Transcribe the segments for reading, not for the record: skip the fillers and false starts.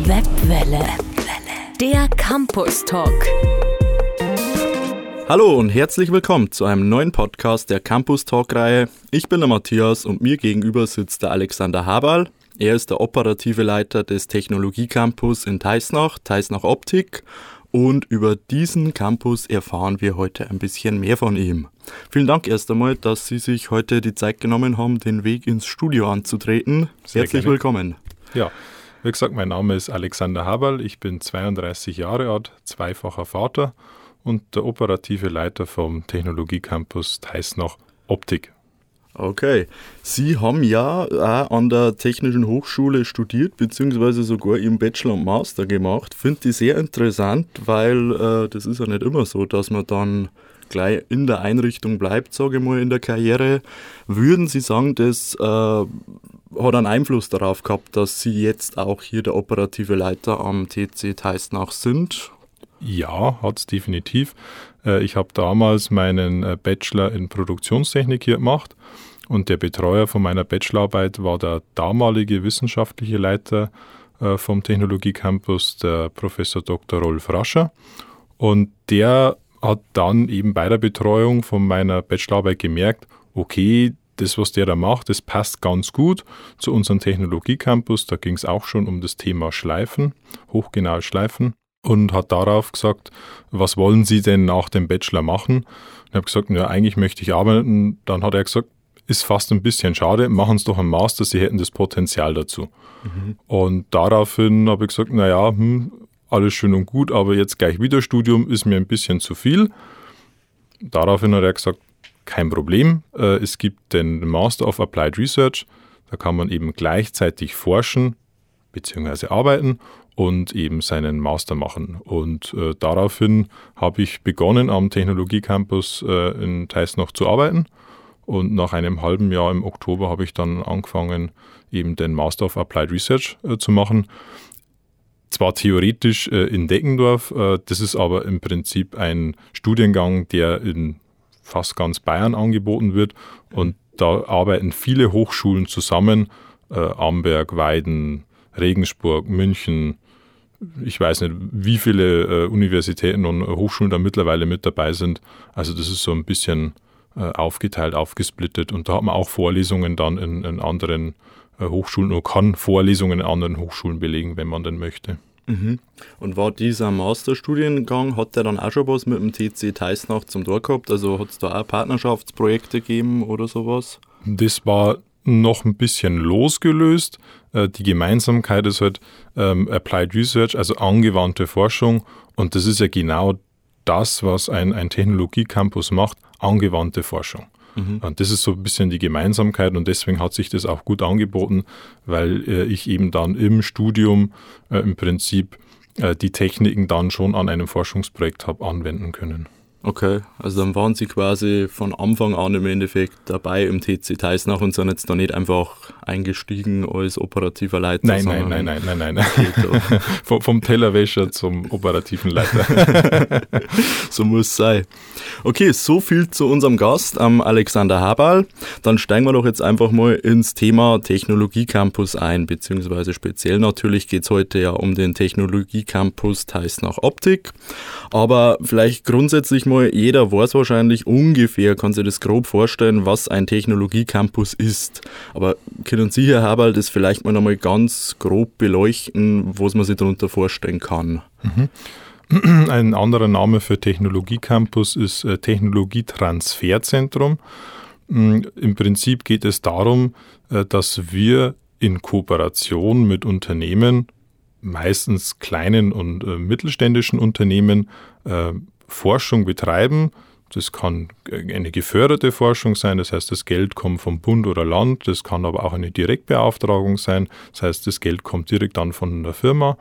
Webwelle. Der Campus Talk. Hallo und herzlich willkommen zu einem neuen Podcast der Campus Talk-Reihe. Ich bin der Matthias und mir gegenüber sitzt der Alexander Haberl. Er ist der operative Leiter des Technologie-Campus in Teisnach Optik. Und über diesen Campus erfahren wir heute ein bisschen mehr von ihm. Vielen Dank erst einmal, dass Sie sich heute die Zeit genommen haben, den Weg ins Studio anzutreten. Herzlich willkommen. Ja, wie gesagt, mein Name ist Alexander Haberl. Ich bin 32 Jahre alt, zweifacher Vater und der operative Leiter vom Technologie-Campus Teisnach Optik. Okay, Sie haben ja auch an der Technischen Hochschule studiert, beziehungsweise sogar Ihren Bachelor und Master gemacht. Finde ich sehr interessant, weil das ist ja nicht immer so, dass man dann gleich in der Einrichtung bleibt, sage ich mal, in der Karriere. Würden Sie sagen, das hat einen Einfluss darauf gehabt, dass Sie jetzt auch hier der operative Leiter am TC Teisnach sind? Ja, hat es definitiv. Ich habe damals meinen Bachelor in Produktionstechnik hier gemacht und der Betreuer von meiner Bachelorarbeit war der damalige wissenschaftliche Leiter vom Technologie-Campus, der Professor Dr. Rolf Rascher. Und der hat dann eben bei der Betreuung von meiner Bachelorarbeit gemerkt, okay, das, was der da macht, das passt ganz gut zu unserem Technologie-Campus. Da ging es auch schon um das Thema Schleifen, hochgenaue Schleifen. Und hat darauf gesagt, was wollen Sie denn nach dem Bachelor machen? Ich habe gesagt, ja, eigentlich möchte ich arbeiten. Dann hat er gesagt, ist fast ein bisschen schade, machen Sie doch einen Master, Sie hätten das Potenzial dazu. Und daraufhin habe ich gesagt, naja, alles schön und gut, aber jetzt gleich wieder Studium ist mir ein bisschen zu viel. Daraufhin hat er gesagt, kein Problem, es gibt den Master of Applied Research, da kann man eben gleichzeitig forschen bzw. arbeiten und eben seinen Master machen. Und daraufhin habe ich begonnen, am Technologie-Campus in Teisnach zu arbeiten. Und nach einem halben Jahr im Oktober habe ich dann angefangen, eben den Master of Applied Research zu machen. Zwar theoretisch in Deckendorf, das ist aber im Prinzip ein Studiengang, der in fast ganz Bayern angeboten wird. Und da arbeiten viele Hochschulen zusammen, Amberg, Weiden, Regensburg, München, ich weiß nicht, wie viele Universitäten und Hochschulen da mittlerweile mit dabei sind. Also das ist so ein bisschen aufgeteilt, aufgesplittet und da hat man auch Vorlesungen dann in anderen Hochschulen oder kann Vorlesungen in anderen Hochschulen belegen, wenn man denn möchte. Mhm. Und war dieser Masterstudiengang, hat der dann auch schon was mit dem TC Teisnach zum Tor gehabt? Also hat es da auch Partnerschaftsprojekte gegeben oder sowas? Das war noch ein bisschen losgelöst. Die Gemeinsamkeit ist halt Applied Research, also angewandte Forschung. Und das ist ja genau das, was ein Technologie-Campus macht, angewandte Forschung. Und das ist so ein bisschen die Gemeinsamkeit und deswegen hat sich das auch gut angeboten, weil ich eben dann im Studium im Prinzip die Techniken dann schon an einem Forschungsprojekt habe anwenden können. Okay, also dann waren Sie quasi von Anfang an im Endeffekt dabei im TC Teisnach und sind jetzt da nicht einfach eingestiegen als operativer Leiter? Nein. Vom Tellerwäscher zum operativen Leiter. So muss es sein. Okay, so viel zu unserem Gast, Alexander Haberl. Dann steigen wir doch jetzt einfach mal ins Thema Technologie-Campus ein, beziehungsweise speziell natürlich geht es heute ja um den Technologie-Campus Teisnach Optik. Aber vielleicht grundsätzlich mal, jeder weiß wahrscheinlich ungefähr, kann sich das grob vorstellen, was ein Technologie-Campus ist. Aber können Sie, Herr Haberl, das vielleicht mal nochmal ganz grob beleuchten, was man sich darunter vorstellen kann? Ein anderer Name für Technologie-Campus ist Technologietransferzentrum. Im Prinzip geht es darum, dass wir in Kooperation mit Unternehmen, meistens kleinen und mittelständischen Unternehmen, Forschung betreiben. Das kann eine geförderte Forschung sein, das heißt, das Geld kommt vom Bund oder Land, das kann aber auch eine Direktbeauftragung sein, das heißt, das Geld kommt direkt dann von der Firma.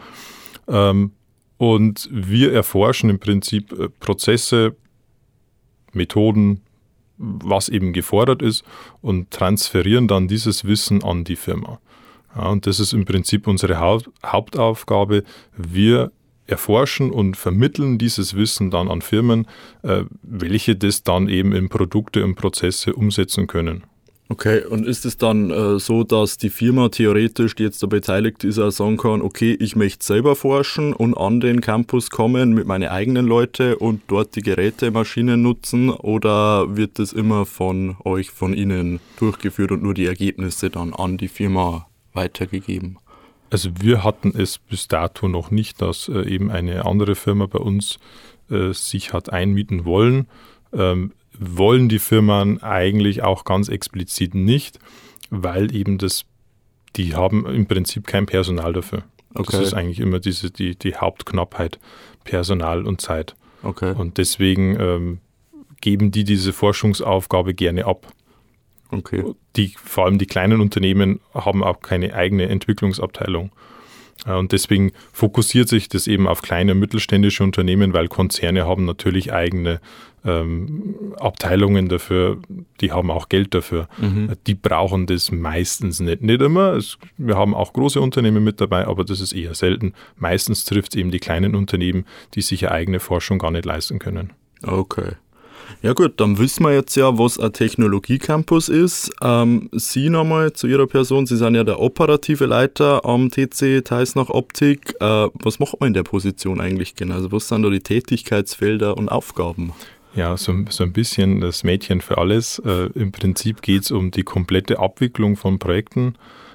Und wir erforschen im Prinzip Prozesse, Methoden, was eben gefordert ist und transferieren dann dieses Wissen an die Firma. Ja, und das ist im Prinzip unsere Hauptaufgabe. Wir erforschen und vermitteln dieses Wissen dann an Firmen, welche das dann eben in Produkte und Prozesse umsetzen können. Okay, und ist es dann so, dass die Firma theoretisch, die jetzt da beteiligt ist, auch sagen kann, okay, ich möchte selber forschen und an den Campus kommen mit meinen eigenen Leuten und dort die Geräte, Maschinen nutzen, oder wird das immer von euch, von Ihnen durchgeführt und nur die Ergebnisse dann an die Firma weitergegeben? Also wir hatten es bis dato noch nicht, dass eben eine andere Firma bei uns sich hat einmieten wollen. Wollen die Firmen eigentlich auch ganz explizit nicht, weil eben die haben im Prinzip kein Personal dafür. Okay. Das ist eigentlich immer die Hauptknappheit, Personal und Zeit. Okay. Und deswegen geben die diese Forschungsaufgabe gerne ab. Okay. Vor allem die kleinen Unternehmen haben auch keine eigene Entwicklungsabteilung. Und deswegen fokussiert sich das eben auf kleine und mittelständische Unternehmen, weil Konzerne haben natürlich eigene Abteilungen dafür, die haben auch Geld dafür. Mhm. Die brauchen das meistens nicht immer. Wir haben auch große Unternehmen mit dabei, aber das ist eher selten. Meistens trifft es eben die kleinen Unternehmen, die sich ihre eigene Forschung gar nicht leisten können. Okay. Ja gut, dann wissen wir jetzt ja, was ein Technologiecampus ist. Sie nochmal zu Ihrer Person, Sie sind ja der operative Leiter am TC Theisnach Optik. Was macht man in der Position eigentlich genau? Also was sind da die Tätigkeitsfelder und Aufgaben? Ja, so ein bisschen das Mädchen für alles. Im Prinzip geht es um die komplette Abwicklung von Projekten.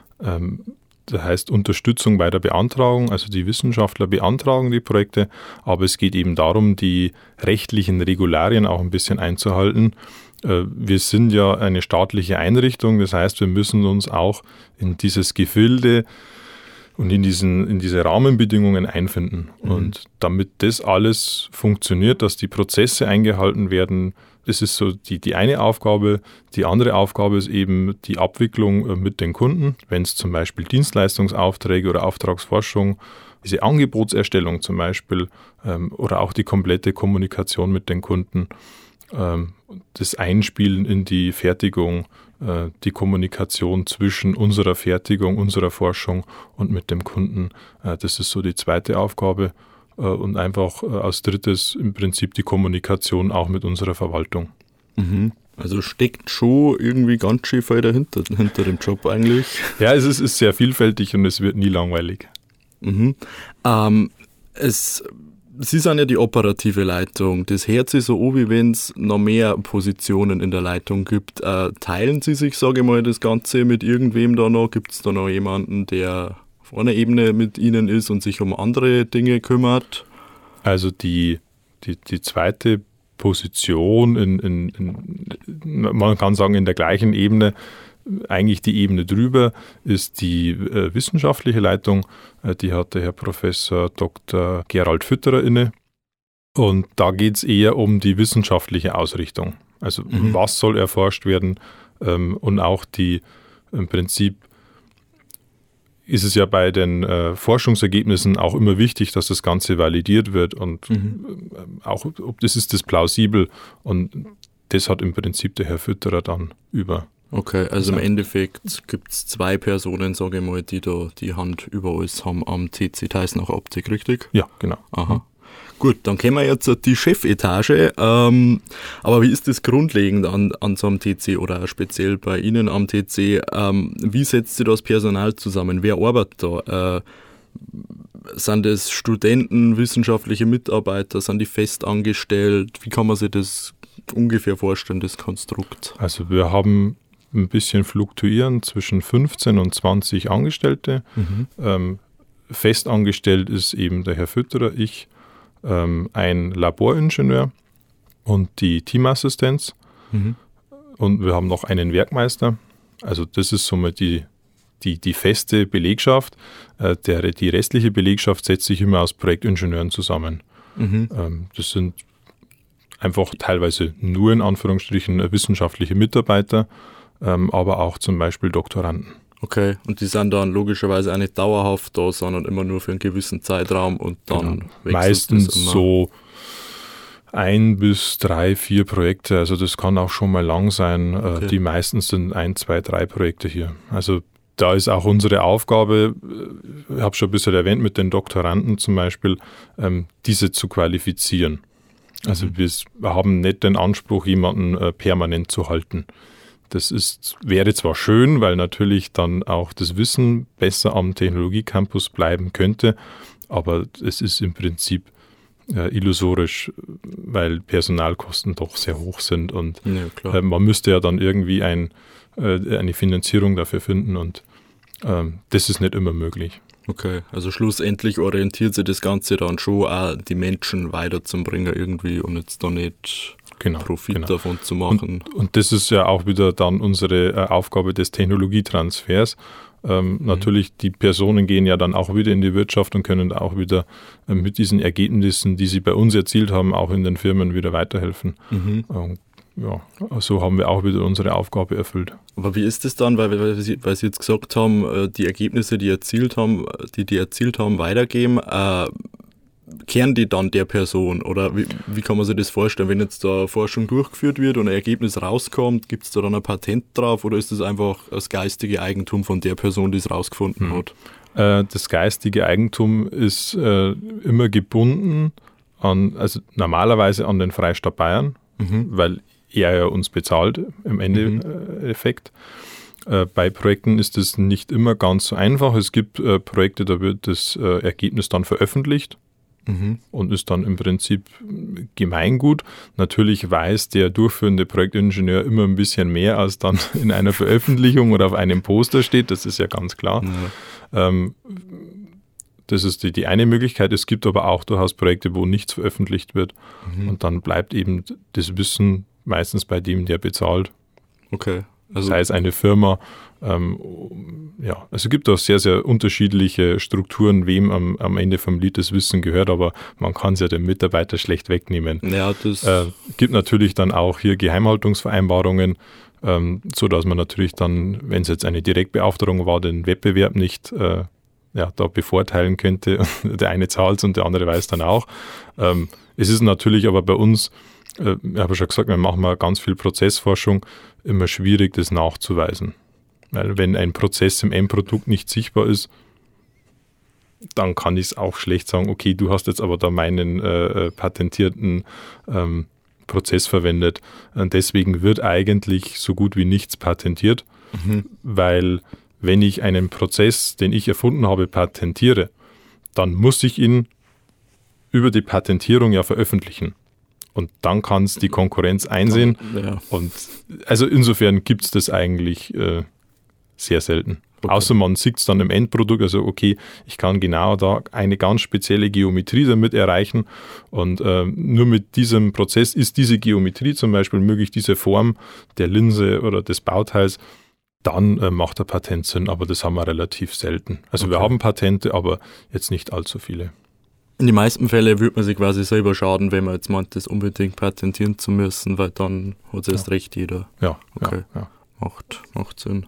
Das heißt Unterstützung bei der Beantragung, also die Wissenschaftler beantragen die Projekte, aber es geht eben darum, die rechtlichen Regularien auch ein bisschen einzuhalten. Wir sind ja eine staatliche Einrichtung, das heißt, wir müssen uns auch in dieses Gefilde und in diese Rahmenbedingungen einfinden. Mhm. Und damit das alles funktioniert, dass die Prozesse eingehalten werden, das ist so die eine Aufgabe. Die andere Aufgabe ist eben die Abwicklung mit den Kunden, wenn es zum Beispiel Dienstleistungsaufträge oder Auftragsforschung, diese Angebotserstellung zum Beispiel oder auch die komplette Kommunikation mit den Kunden, das Einspielen in die Fertigung, die Kommunikation zwischen unserer Fertigung, unserer Forschung und mit dem Kunden. Das ist so die zweite Aufgabe. Und einfach als drittes im Prinzip die Kommunikation auch mit unserer Verwaltung. Mhm. Also steckt schon irgendwie ganz schön viel dahinter dem Job eigentlich. Ja, es ist sehr vielfältig und es wird nie langweilig. Mhm. Sie sind ja die operative Leitung. Das hört sich so an, wie wenn es noch mehr Positionen in der Leitung gibt. Teilen Sie sich, sage ich mal, das Ganze mit irgendwem da noch? Gibt es da noch jemanden, der auf einer Ebene mit Ihnen ist und sich um andere Dinge kümmert? Also die zweite Position man kann sagen in der gleichen Ebene, eigentlich die Ebene drüber, ist die wissenschaftliche Leitung. Die hat der Herr Professor Dr. Gerald Fütterer inne. Und da geht es eher um die wissenschaftliche Ausrichtung. Also was soll erforscht werden und auch im Prinzip ist es ja bei den Forschungsergebnissen auch immer wichtig, dass das Ganze validiert wird und auch, ob das plausibel, und das hat im Prinzip der Herr Fütterer dann über. Okay, also im Endeffekt gibt es zwei Personen, sage ich mal, die da die Hand über alles haben am TC Theisnach Optik, richtig? Ja, genau. Aha. Gut, dann kommen wir jetzt die Chefetage. Aber wie ist das grundlegend an so einem TC oder speziell bei Ihnen am TC? Wie setzt sich das Personal zusammen? Wer arbeitet da? Sind das Studenten, wissenschaftliche Mitarbeiter? Sind die festangestellt? Wie kann man sich das ungefähr vorstellen, das Konstrukt? Also wir haben ein bisschen fluktuieren zwischen 15 und 20 Angestellte. Festangestellt ist eben der Herr Fütterer, ich, ein Laboringenieur und die Teamassistenz. Und wir haben noch einen Werkmeister. Also das ist somit die feste Belegschaft. Die restliche Belegschaft setzt sich immer aus Projektingenieuren zusammen. Das sind einfach teilweise nur in Anführungsstrichen wissenschaftliche Mitarbeiter, aber auch zum Beispiel Doktoranden. Okay, und die sind dann logischerweise auch nicht dauerhaft da, sondern immer nur für einen gewissen Zeitraum und dann wechselt meistens das immer. So 1 bis 3, 4 Projekte, also das kann auch schon mal lang sein. Okay. Die meisten sind 1, 2, 3 Projekte hier. Also da ist auch unsere Aufgabe, ich habe schon ein bisschen erwähnt, mit den Doktoranden zum Beispiel, diese zu qualifizieren. Also wir haben nicht den Anspruch, jemanden permanent zu halten. Das wäre zwar schön, weil natürlich dann auch das Wissen besser am Technologiecampus bleiben könnte, aber es ist im Prinzip illusorisch, weil Personalkosten doch sehr hoch sind und man müsste ja dann irgendwie eine Finanzierung dafür finden und das ist nicht immer möglich. Okay, also schlussendlich orientiert sich das Ganze dann schon auch, die Menschen weiterzubringen irgendwie und jetzt da nicht Profit davon zu machen. Und das ist ja auch wieder dann unsere Aufgabe des Technologietransfers. Natürlich, die Personen gehen ja dann auch wieder in die Wirtschaft und können auch wieder mit diesen Ergebnissen, die sie bei uns erzielt haben, auch in den Firmen wieder weiterhelfen. So haben wir auch wieder unsere Aufgabe erfüllt. Aber wie ist es dann, weil Sie jetzt gesagt haben, die Ergebnisse, die erzielt haben, weitergeben, kehren die dann der Person? Oder wie kann man sich das vorstellen? Wenn jetzt da Forschung durchgeführt wird und ein Ergebnis rauskommt, gibt es da dann ein Patent drauf oder ist das einfach das geistige Eigentum von der Person, die es rausgefunden hat? Das geistige Eigentum ist immer gebunden normalerweise an den Freistaat Bayern, weil er ja uns bezahlt im Endeffekt. Bei Projekten ist es nicht immer ganz so einfach. Es gibt Projekte, da wird das Ergebnis dann veröffentlicht und ist dann im Prinzip Gemeingut. Natürlich weiß der durchführende Projektingenieur immer ein bisschen mehr, als dann in einer Veröffentlichung oder auf einem Poster steht. Das ist ja ganz klar. Ja. Das ist die eine Möglichkeit. Es gibt aber auch durchaus Projekte, wo nichts veröffentlicht wird und dann bleibt eben das Wissen meistens bei dem, der bezahlt. Okay. Also sei es eine Firma. Also es gibt auch sehr, sehr unterschiedliche Strukturen, wem am Ende vom Lied das Wissen gehört, aber man kann es ja dem Mitarbeiter schlecht wegnehmen. Ja, gibt natürlich dann auch hier Geheimhaltungsvereinbarungen, sodass man natürlich dann, wenn es jetzt eine Direktbeauftragung war, den Wettbewerb nicht da bevorteilen könnte. Der eine zahlt und der andere weiß dann auch. Es ist natürlich aber bei uns, ich habe ja schon gesagt, wir machen mal ganz viel Prozessforschung, immer schwierig, das nachzuweisen. Weil wenn ein Prozess im Endprodukt nicht sichtbar ist, dann kann ich es auch schlecht sagen, okay, du hast jetzt aber da meinen patentierten Prozess verwendet. Und deswegen wird eigentlich so gut wie nichts patentiert, weil wenn ich einen Prozess, den ich erfunden habe, patentiere, dann muss ich ihn über die Patentierung ja veröffentlichen. Und dann kann es die Konkurrenz einsehen. Ja. Und also insofern gibt es das eigentlich sehr selten. Okay. Außer man sieht es dann im Endprodukt, also okay, ich kann genau da eine ganz spezielle Geometrie damit erreichen und nur mit diesem Prozess ist diese Geometrie zum Beispiel möglich, diese Form der Linse oder des Bauteils, dann macht ein Patent Sinn, aber das haben wir relativ selten. Also wir haben Patente, aber jetzt nicht allzu viele. In den meisten Fällen würde man sich quasi selber schaden, wenn man jetzt meint, das unbedingt patentieren zu müssen, weil dann hat es erst recht jeder. Ja, okay. Ja. Macht Sinn.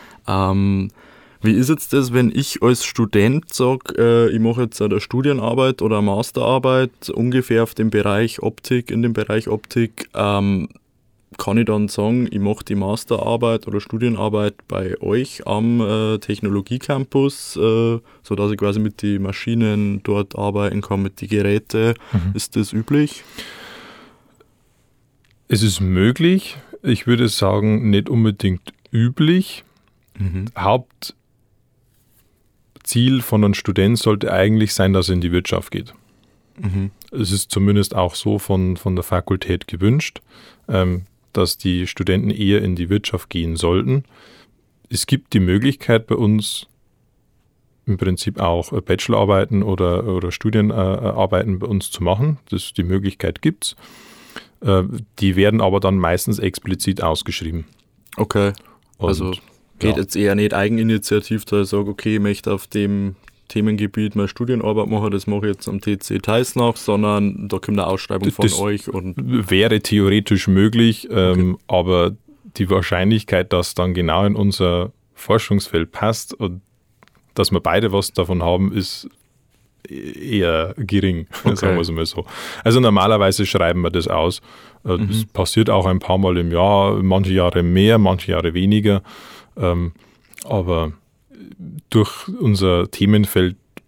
Wie ist jetzt das, wenn ich als Student sage, ich mache jetzt eine Studienarbeit oder eine Masterarbeit ungefähr in dem Bereich Optik, kann ich dann sagen, ich mache die Masterarbeit oder Studienarbeit bei euch am Technologiecampus, sodass ich quasi mit den Maschinen dort arbeiten kann, mit den Geräten. Ist das üblich? Es ist möglich. Ich würde sagen, nicht unbedingt üblich. Hauptziel von einem Student sollte eigentlich sein, dass er in die Wirtschaft geht. Es ist zumindest auch so von der Fakultät gewünscht, dass die Studenten eher in die Wirtschaft gehen sollten. Es gibt die Möglichkeit bei uns im Prinzip auch Bachelorarbeiten oder Studienarbeiten bei uns zu machen. Die Möglichkeit gibt es. Die werden aber dann meistens explizit ausgeschrieben. Okay, also geht jetzt eher nicht eigeninitiativ, dass ich sage, okay, ich möchte auf dem Themengebiet mal Studienarbeit machen, das mache ich jetzt am TC Teisnach, sondern da kommt eine Ausschreibung von euch. Und wäre theoretisch möglich, aber die Wahrscheinlichkeit, dass dann genau in unser Forschungsfeld passt und dass wir beide was davon haben, ist eher gering, sagen wir es mal so. Also normalerweise schreiben wir das aus. Das passiert auch ein paar Mal im Jahr, manche Jahre mehr, manche Jahre weniger. Aber durch unser Themenfeld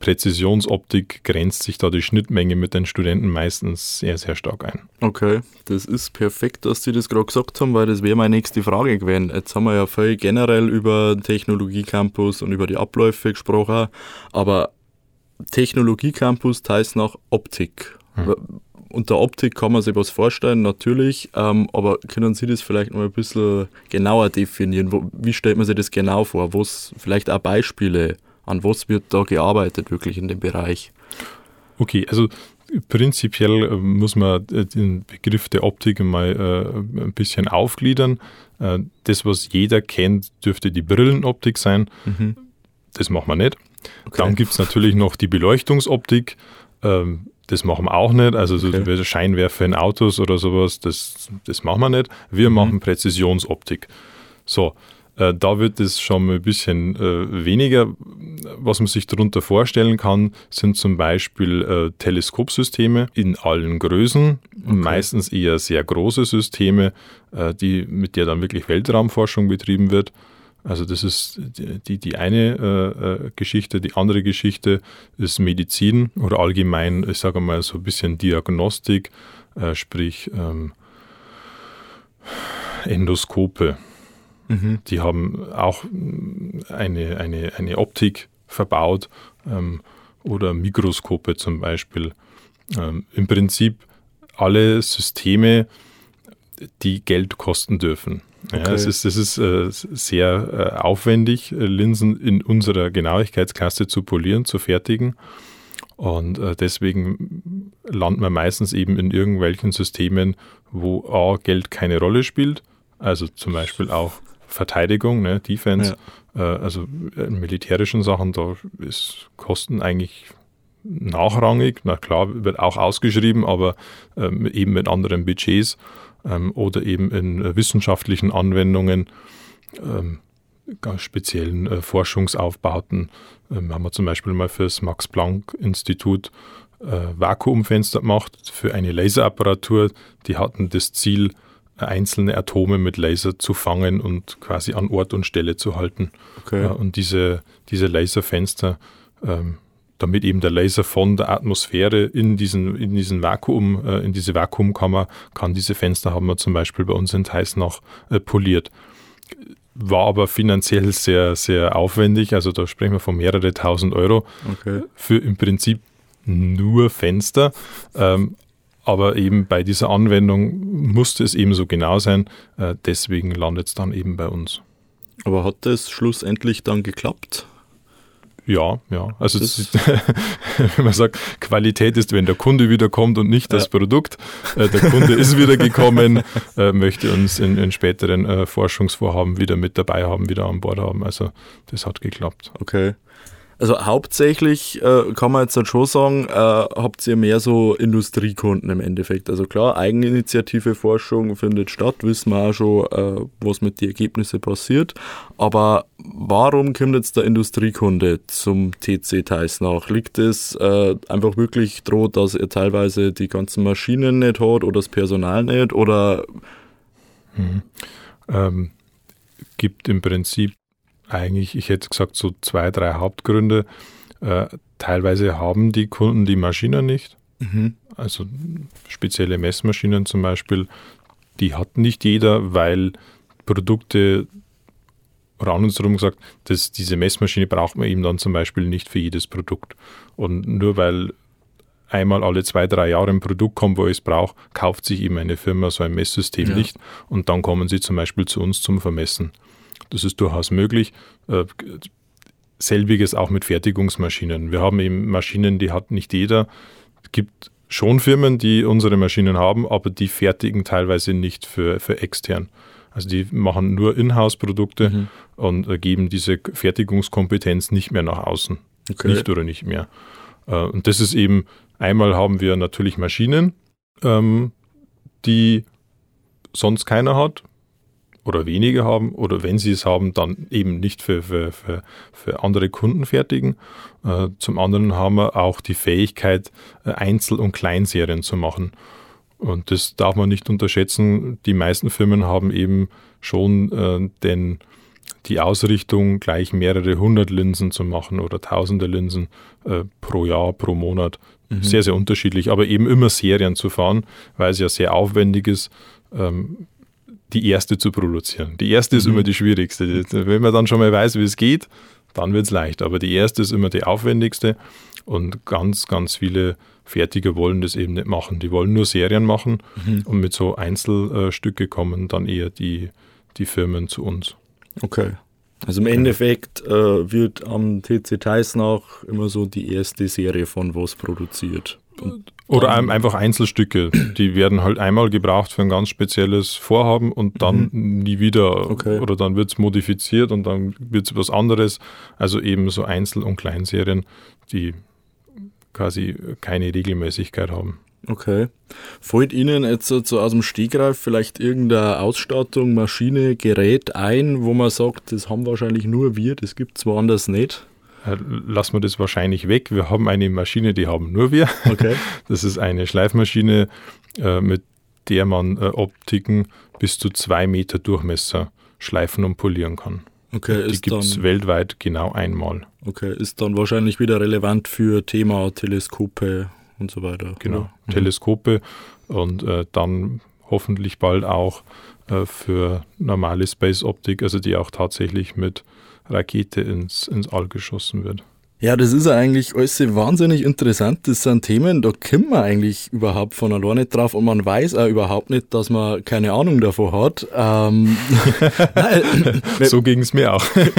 Präzisionsoptik grenzt sich da die Schnittmenge mit den Studenten meistens sehr, sehr stark ein. Okay, das ist perfekt, dass Sie das gerade gesagt haben, weil das wäre meine nächste Frage gewesen. Jetzt haben wir ja viel generell über Technologiecampus und über die Abläufe gesprochen, aber Technologiecampus heißt nach Optik. Unter Optik kann man sich was vorstellen, natürlich, aber können Sie das vielleicht noch ein bisschen genauer definieren? Wie stellt man sich das genau vor? Vielleicht auch Beispiele, an was wird da gearbeitet wirklich in dem Bereich? Okay, also prinzipiell muss man den Begriff der Optik mal ein bisschen aufgliedern. Das, was jeder kennt, dürfte die Brillenoptik sein. Das machen wir nicht. Okay. Dann gibt es natürlich noch die Beleuchtungsoptik. Das machen wir auch nicht. Also so Scheinwerfer in Autos oder sowas, das machen wir nicht. Wir machen Präzisionsoptik. So, da wird es schon ein bisschen weniger. Was man sich darunter vorstellen kann, sind zum Beispiel Teleskopsysteme in allen Größen, meistens eher sehr große Systeme, mit der dann wirklich Weltraumforschung betrieben wird. Also das ist die eine Geschichte. Die andere Geschichte ist Medizin oder allgemein, ich sage mal so ein bisschen Diagnostik, sprich Endoskope. Die haben auch eine Optik verbaut oder Mikroskope zum Beispiel. Im Prinzip alle Systeme, die Geld kosten dürfen. Ja, das ist sehr aufwendig, Linsen in unserer Genauigkeitsklasse zu polieren, zu fertigen. Und deswegen landen wir meistens eben in irgendwelchen Systemen, wo A, Geld keine Rolle spielt, also zum Beispiel auch Verteidigung, ne, Defense, also in militärischen Sachen, da ist Kosten eigentlich nachrangig. Na klar, wird auch ausgeschrieben, aber eben mit anderen Budgets. Oder eben in wissenschaftlichen Anwendungen, ganz speziellen Forschungsaufbauten. Haben wir zum Beispiel mal für das Max-Planck-Institut Vakuumfenster gemacht für eine Laserapparatur. Die hatten das Ziel, einzelne Atome mit Laser zu fangen und quasi an Ort und Stelle zu halten. Okay. Und diese Laserfenster, damit eben der Laser von der Atmosphäre in diese Vakuumkammer kann. Diese Fenster haben wir zum Beispiel bei uns in Teisnach poliert. War aber finanziell sehr, sehr aufwendig, also da sprechen wir von mehrere tausend Euro für im Prinzip nur Fenster. Aber eben bei dieser Anwendung musste es eben so genau sein, deswegen landet es dann eben bei uns. Aber hat das schlussendlich dann geklappt? Ja. Also wenn man sagt, Qualität ist, wenn der Kunde wieder kommt und nicht das Produkt. Der Kunde ist wieder gekommen, möchte uns in späteren Forschungsvorhaben wieder mit dabei haben, wieder an Bord haben. Also das hat geklappt. Okay. Also hauptsächlich kann man jetzt halt schon sagen, habt ihr mehr so Industriekunden im Endeffekt. Also klar, Eigeninitiative Forschung findet statt, wissen wir auch schon, was mit den Ergebnissen passiert. Aber warum kommt jetzt der Industriekunde zum TC Teisnach? Liegt es einfach wirklich droht, dass er teilweise die ganzen Maschinen nicht hat oder das Personal nicht? Oder gibt im Prinzip eigentlich, ich hätte gesagt, so 2, 3 Hauptgründe. Teilweise haben die Kunden die Maschinen nicht. Also spezielle Messmaschinen zum Beispiel, die hat nicht jeder, weil Produkte, oder andersrum gesagt, diese Messmaschine braucht man eben dann zum Beispiel nicht für jedes Produkt. Und nur weil einmal alle 2, 3 Jahre ein Produkt kommt, wo ich es brauche, kauft sich eben eine Firma so ein Messsystem nicht und dann kommen sie zum Beispiel zu uns zum Vermessen. Das ist durchaus möglich. Selbiges auch mit Fertigungsmaschinen. Wir haben eben Maschinen, die hat nicht jeder. Es gibt schon Firmen, die unsere Maschinen haben, aber die fertigen teilweise nicht für extern. Also die machen nur Inhouse-Produkte und geben diese Fertigungskompetenz nicht mehr nach außen. Nicht oder nicht mehr. Und das ist eben, einmal haben wir natürlich Maschinen, die sonst keiner hat. Oder wenige haben, oder wenn sie es haben, dann eben nicht für andere Kunden fertigen. Zum anderen haben wir auch die Fähigkeit, Einzel- und Kleinserien zu machen. Und das darf man nicht unterschätzen. Die meisten Firmen haben eben schon den die Ausrichtung, gleich mehrere 100 Linsen zu machen oder tausende Linsen pro Jahr, pro Monat. Sehr, sehr unterschiedlich, aber eben immer Serien zu fahren, weil es ja sehr aufwendig ist, die erste zu produzieren. Die erste ist immer die schwierigste. Wenn man dann schon mal weiß, wie es geht, dann wird es leicht. Aber die erste ist immer die aufwendigste und ganz, ganz viele Fertiger wollen das eben nicht machen. Die wollen nur Serien machen und mit so Einzelstücke kommen dann eher die Firmen zu uns. Okay. Also im Endeffekt wird am TC Teisnach immer so die erste Serie von was produziert. Oder einfach Einzelstücke, die werden halt einmal gebraucht für ein ganz spezielles Vorhaben und dann nie wieder. Okay. Oder dann wird es modifiziert und dann wird es was anderes. Also eben so Einzel- und Kleinserien, die quasi keine Regelmäßigkeit haben. Okay. Fällt Ihnen jetzt so aus dem Stegreif vielleicht irgendeine Ausstattung, Maschine, Gerät ein, wo man sagt, das haben wahrscheinlich nur wir, das gibt es woanders nicht? Lassen wir das wahrscheinlich weg. Wir haben eine Maschine, die haben nur wir. Okay. Das ist eine Schleifmaschine, mit der man Optiken bis zu 2 Meter Durchmesser schleifen und polieren kann. Okay, die gibt es weltweit genau einmal. Okay, ist dann wahrscheinlich wieder relevant für Thema Teleskope und so weiter. Genau, Teleskope und dann hoffentlich bald auch für normale Space-Optik, also die auch tatsächlich mit Rakete ins All geschossen wird. Ja, das ist ja eigentlich alles wahnsinnig interessant. Das sind Themen, da kommt man eigentlich überhaupt von alleine nicht drauf und man weiß auch überhaupt nicht, dass man keine Ahnung davon hat. So ging es mir auch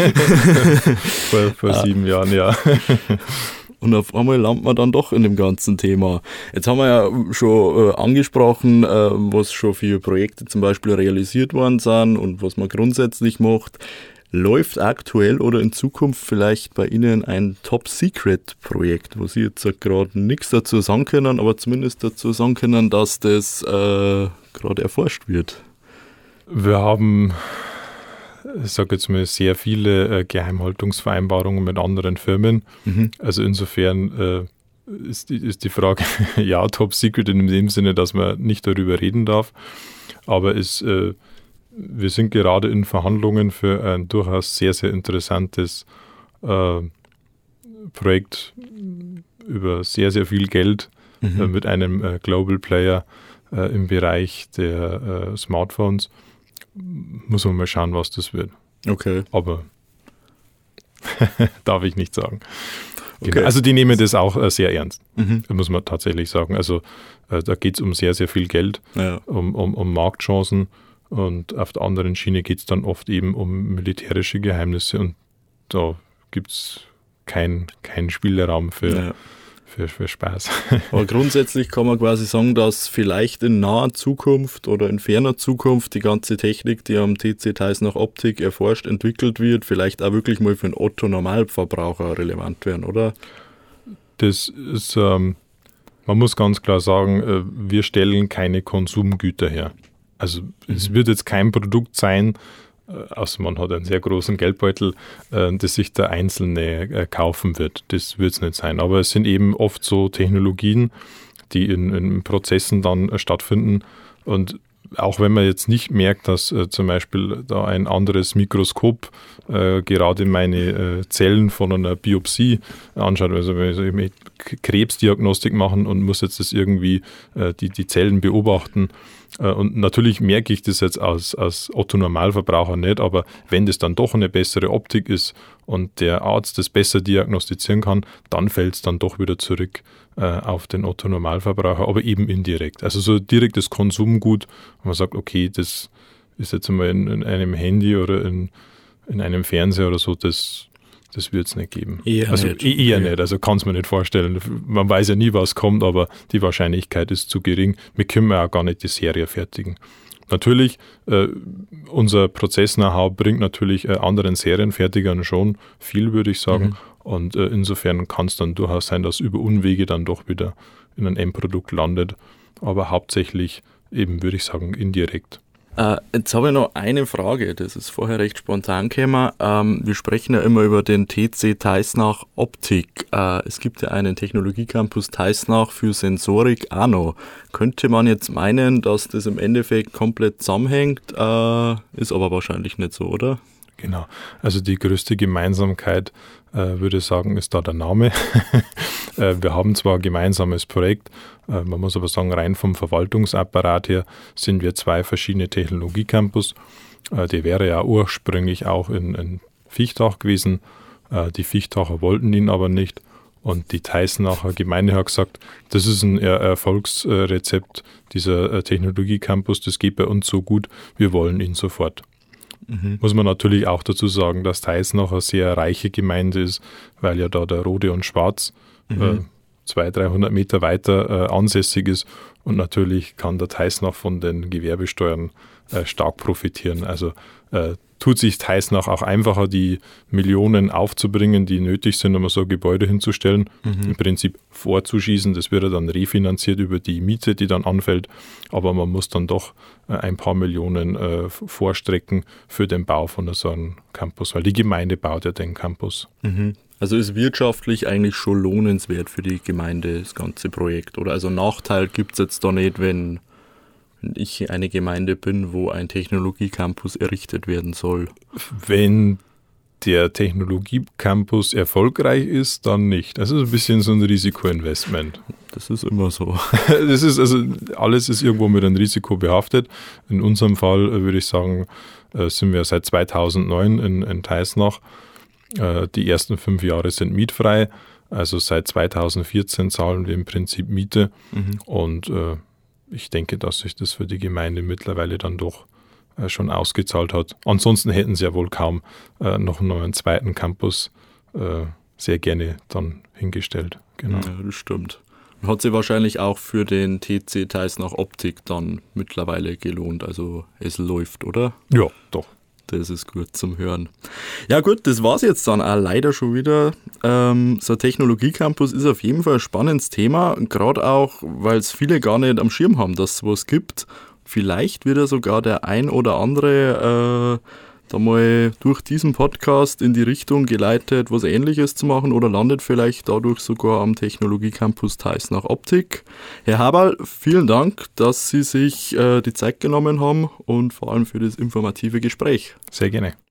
vor 7 Jahren, ja. Und auf einmal landet man dann doch in dem ganzen Thema. Jetzt haben wir ja schon angesprochen, was schon für Projekte zum Beispiel realisiert worden sind und was man grundsätzlich macht. Läuft aktuell oder in Zukunft vielleicht bei Ihnen ein Top-Secret-Projekt, wo Sie jetzt gerade nichts dazu sagen können, aber zumindest dazu sagen können, dass das gerade erforscht wird? Wir haben, ich sage jetzt mal, sehr viele Geheimhaltungsvereinbarungen mit anderen Firmen. Also insofern ist die Frage, ja, Top-Secret in dem Sinne, dass man nicht darüber reden darf, aber wir sind gerade in Verhandlungen für ein durchaus sehr, sehr interessantes Projekt über sehr, sehr viel Geld mit einem Global Player im Bereich der Smartphones. Muss man mal schauen, was das wird. Okay. Aber darf ich nicht sagen. Okay. Genau. Also die nehmen das auch sehr ernst, muss man tatsächlich sagen. Also da geht es um sehr, sehr viel Geld, um Marktchancen. Und auf der anderen Schiene geht es dann oft eben um militärische Geheimnisse und da gibt es keinen Spielraum für Spaß. Aber grundsätzlich kann man quasi sagen, dass vielleicht in naher Zukunft oder in ferner Zukunft die ganze Technik, die am TC Teisnach Optik erforscht, entwickelt wird, vielleicht auch wirklich mal für den Otto-Normalverbraucher relevant werden, oder? Das ist, man muss ganz klar sagen, wir stellen keine Konsumgüter her. Also es wird jetzt kein Produkt sein, außer man hat einen sehr großen Geldbeutel, das sich der Einzelne kaufen wird. Das wird es nicht sein. Aber es sind eben oft so Technologien, die in Prozessen dann stattfinden. Und auch wenn man jetzt nicht merkt, dass zum Beispiel da ein anderes Mikroskop gerade meine Zellen von einer Biopsie anschaut, also wenn ich Krebsdiagnostik machen und muss jetzt das irgendwie die Zellen beobachten. Und natürlich merke ich das jetzt als Otto-Normalverbraucher nicht, aber wenn das dann doch eine bessere Optik ist und der Arzt das besser diagnostizieren kann, dann fällt es dann doch wieder zurück auf den Otto-Normalverbraucher, aber eben indirekt. Also so direktes Konsumgut, wo man sagt, okay, das ist jetzt einmal in einem Handy oder in einem Fernseher oder so, das wird es nicht geben. Eher nicht. Also kann es mir nicht vorstellen. Man weiß ja nie, was kommt, aber die Wahrscheinlichkeit ist zu gering. Wir können auch gar nicht die Serie fertigen. Natürlich, unser Prozess-Know-how bringt natürlich anderen Serienfertigern schon viel, würde ich sagen. Und insofern kann es dann durchaus sein, dass über Umwege dann doch wieder in ein Endprodukt landet. Aber hauptsächlich eben, würde ich sagen, indirekt. Jetzt habe ich noch eine Frage, das ist vorher recht spontan gekommen. Wir sprechen ja immer über den TC Teisnach Optik. Es gibt ja einen Technologiecampus Teisnach für Sensorik auch noch. Könnte man jetzt meinen, dass das im Endeffekt komplett zusammenhängt, ist aber wahrscheinlich nicht so, oder? Genau. Also die größte Gemeinsamkeit, würde ich sagen, ist da der Name. Wir haben zwar ein gemeinsames Projekt, man muss aber sagen, rein vom Verwaltungsapparat her sind wir 2 verschiedene Technologiecampus. Die wäre ja ursprünglich auch in Viechtach gewesen. Die Viechtacher wollten ihn aber nicht. Und die Teisnacher Gemeinde hat gesagt, das ist ein Erfolgsrezept, dieser Technologiecampus, das geht bei uns so gut, wir wollen ihn sofort. Muss man natürlich auch dazu sagen, dass Teisnach eine sehr reiche Gemeinde ist, weil ja da der Rode und Schwarz 200-300 Meter weiter ansässig ist. Und natürlich kann der Teisnach von den Gewerbesteuern stark profitieren. Also tut sich Teisnach auch einfacher, die Millionen aufzubringen, die nötig sind, um so ein Gebäude hinzustellen. Im Prinzip vorzuschießen, das wird dann refinanziert über die Miete, die dann anfällt. Aber man muss dann doch ein paar Millionen vorstrecken für den Bau von so einem Campus, weil die Gemeinde baut ja den Campus. Also ist wirtschaftlich eigentlich schon lohnenswert für die Gemeinde, das ganze Projekt, oder? Also Nachteil gibt es jetzt da nicht, wenn ich eine Gemeinde bin, wo ein Technologiecampus errichtet werden soll. Wenn der Technologiecampus erfolgreich ist, dann nicht. Das ist ein bisschen so ein Risikoinvestment. Das ist immer so. Das ist also, alles ist irgendwo mit einem Risiko behaftet. In unserem Fall würde ich sagen, sind wir seit 2009 in Teisnach. Die ersten 5 Jahre sind mietfrei. Also seit 2014 zahlen wir im Prinzip Miete. Und ich denke, dass sich das für die Gemeinde mittlerweile dann doch schon ausgezahlt hat. Ansonsten hätten sie ja wohl kaum noch einen zweiten Campus sehr gerne dann hingestellt. Genau. Ja, das stimmt. Hat sich wahrscheinlich auch für den TC Teisnach Optik dann mittlerweile gelohnt. Also es läuft, oder? Ja, doch. Das ist gut zum Hören. Ja gut, das war's jetzt dann auch leider schon wieder. So ein Technologiecampus ist auf jeden Fall ein spannendes Thema, gerade auch, weil es viele gar nicht am Schirm haben, dass es sowas gibt. Vielleicht wird ja sogar der ein oder andere da mal durch diesen Podcast in die Richtung geleitet, was Ähnliches zu machen oder landet vielleicht dadurch sogar am Technologiecampus Teisnach Optik. Herr Haberl, vielen Dank, dass Sie sich die Zeit genommen haben und vor allem für das informative Gespräch. Sehr gerne.